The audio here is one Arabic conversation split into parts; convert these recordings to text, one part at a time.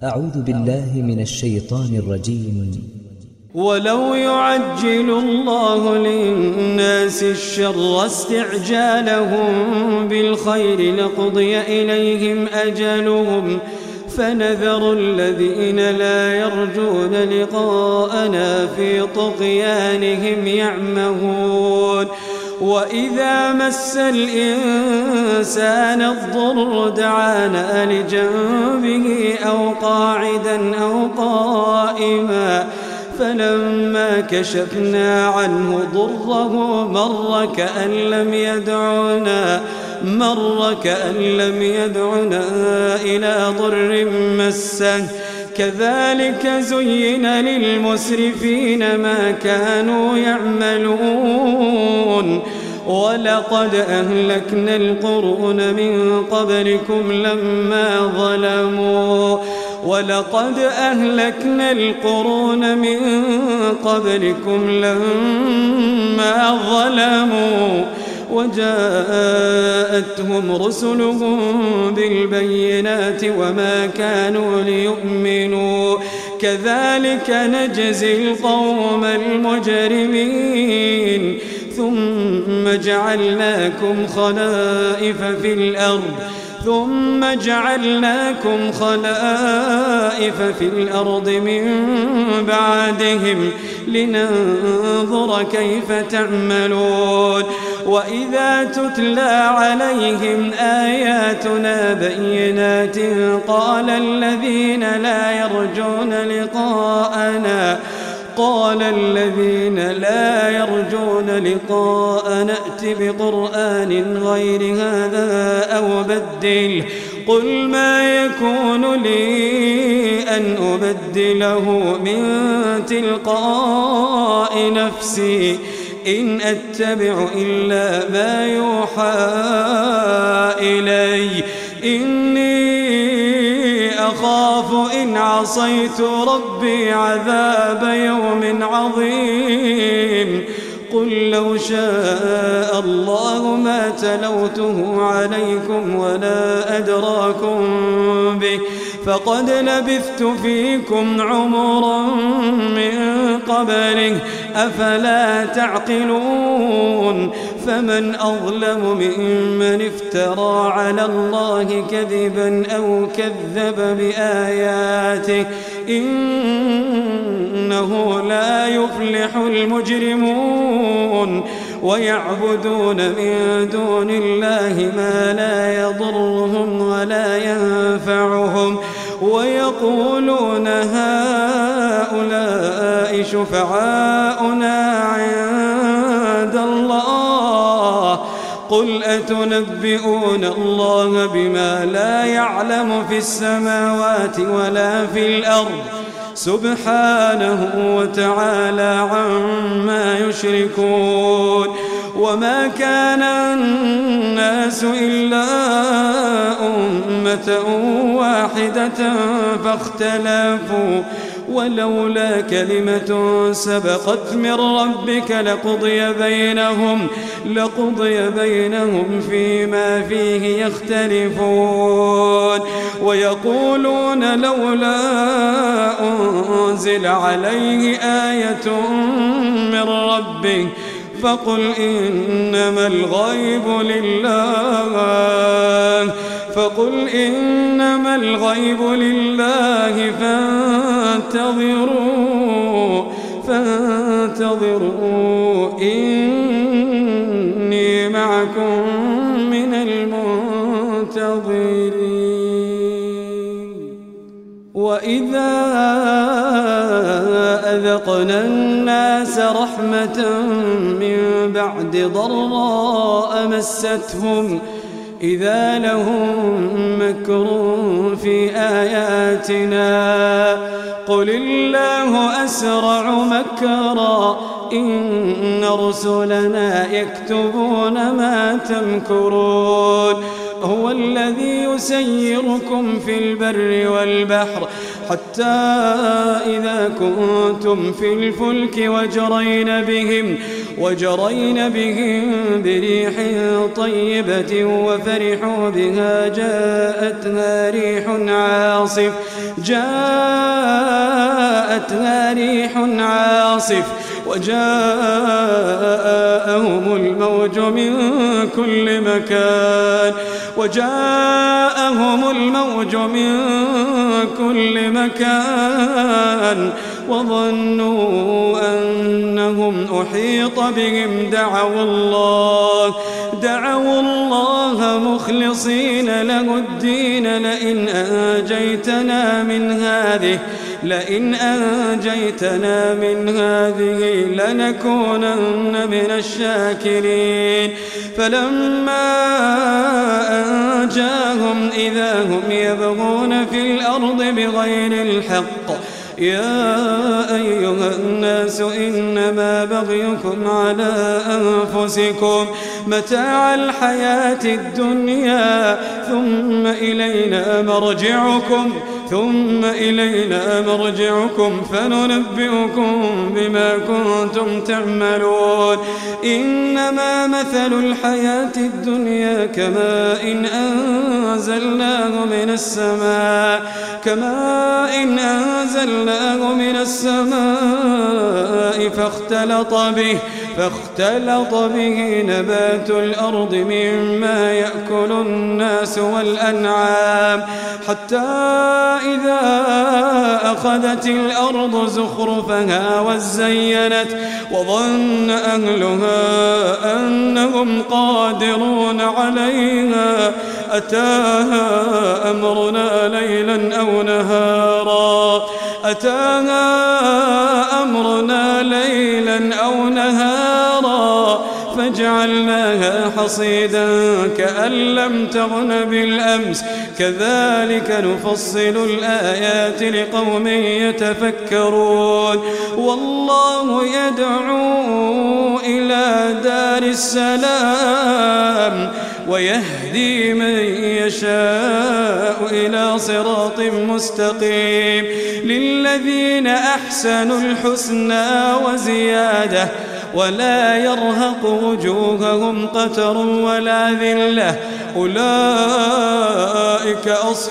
أعوذ بالله من الشيطان الرجيم. ولو يعجل الله للناس الشر استعجالهم بالخير لقضي إليهم أجلهم فنذر الذين لا يرجون لقاءنا في طغيانهم يعمهون. وإذا مس الإنسان الضر دعانا لجنبه أو قاعدا أو قائما فلما كشفنا عنه ضره مر كأن لم يدعنا إلى ضر مسه كذلك زين للمسرفين ما كانوا يعملون. ولقد أهلكنا القرون من قبلكم لما ظلموا وجاءتهم رسلهم بالبينات وما كانوا ليؤمنوا كذلك نجزي القوم المجرمين. ثم جعلناكم خلائف في الأرض من بعدهم لننظر كيف تعملون. وإذا تتلى عليهم آياتنا بينات قال الذين لا يرجون لقاءنا ائت بقرآن غير هذا أو بدله قل ما يكون لي أن أبدله من تلقاء نفسي إن أتبع إلا ما يوحى إلي إني أخاف إن عصيت ربي عذاب يوم عظيم. قل لو شاء الله ما تلوته عليكم ولا أدراكم به فقد لبثت فيكم عمرا من قبله أفلا تعقلون. فمن أظلم ممن افترى على الله كذبا أو كذب بآياته إنه لا يفلح المجرمون. ويعبدون من دون الله ما لا يضرهم ولا ينفعهم ويقولون هؤلاء شفعاؤنا عند الله قل أتنبئون الله بما لا يعلم في السماوات ولا في الأرض سبحانه وتعالى عما يشركون. وما كان الناس إلا أمة واحدة فاختلفوا ولولا كلمة سبقت من ربك لقضي بينهم فيما فيه يختلفون. ويقولون لولا أنزل عليه آية من ربه فقل إنما الغيب لله فانتظروا إني معكم من المنتظرين. وإذا أذقنا الناس رحمة من بعد ضراء مستهم إذا لهم مكر في آياتنا قل الله أسرع مكرا إن رسلنا يكتبون ما تمكرون. هو الذي يسيركم في البر والبحر حتى إذا كنتم في الفلك وجرين بهم بريح طيبة وفرحوا بها جاءتها ريح عاصف وجاءهم الموج من كل مكان وظنوا أنهم أحيط بهم دعوا الله مخلصين له الدين لئن أنجيتنا من هذه لنكونن من الشاكرين فلما أنجاهم إذا هم يبغون في الأرض بغير الحق يا أيها الناس إنما بغيكم على أنفسكم متاع الحياة الدنيا ثم إلينا مرجعكم فننبئكم بما كنتم تعملون إنما مثل الحياة الدنيا كماء أنزلناه من السماء فاختلط به نبات الأرض مما يأكل الناس والأنعام حتى إذا أخذت الأرض زخرفها وزينت وظن أهلها أنهم قادرون عليها أتاها أمرنا ليلا أو نهارا فجعلناها حصيدا كأن لم تغن بالأمس كذلك نفصل الآيات لقوم يتفكرون والله يدعو إلى دار السلام ويهدي من يشاء إلى صراط مستقيم للذين أحسنوا الحسنى وزيادة ولا يرهق وجوههم قتر ولا ذلة أولئك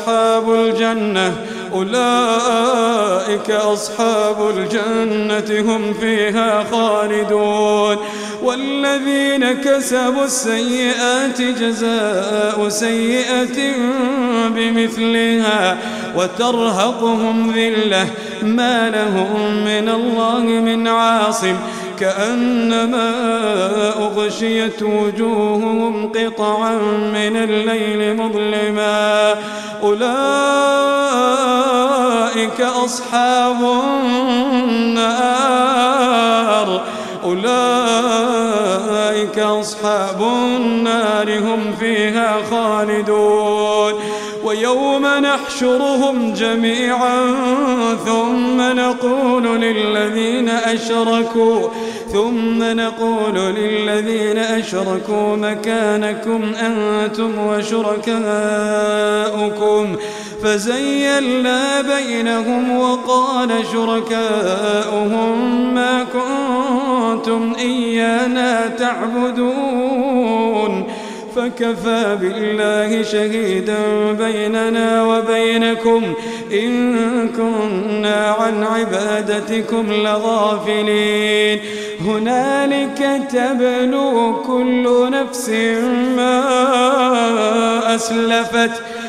أصحاب الجنة هم فيها خالدون والذين كسبوا السيئات جزاء سيئة بمثلها وترهقهم ذلة ما لهم من الله من عاصم كأنما أغشيت وجوههم قطعا من الليل مظلما أولئك أصحاب النار هم فيها خالدون ويوم نحشرهم جميعا ثم نقول للذين أشركوا مكانكم أنتم وشركاؤكم فزيلنا بينهم وقال شركاؤهم ما كنتم إيانا تعبدون فكفى بالله شهيدا بيننا وبينكم إن كنا عن عبادتكم لغافلين هنالك تبلو كل نفس ما أسلفت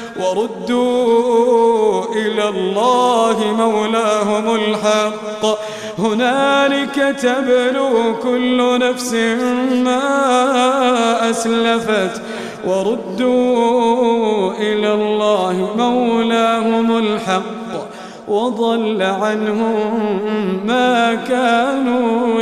وردوا إلى الله مولاهم الحق هنالك تبلو كل نفس ما أسلفت وردوا إلى الله مولاهم الحق وضل عنهم ما كانوا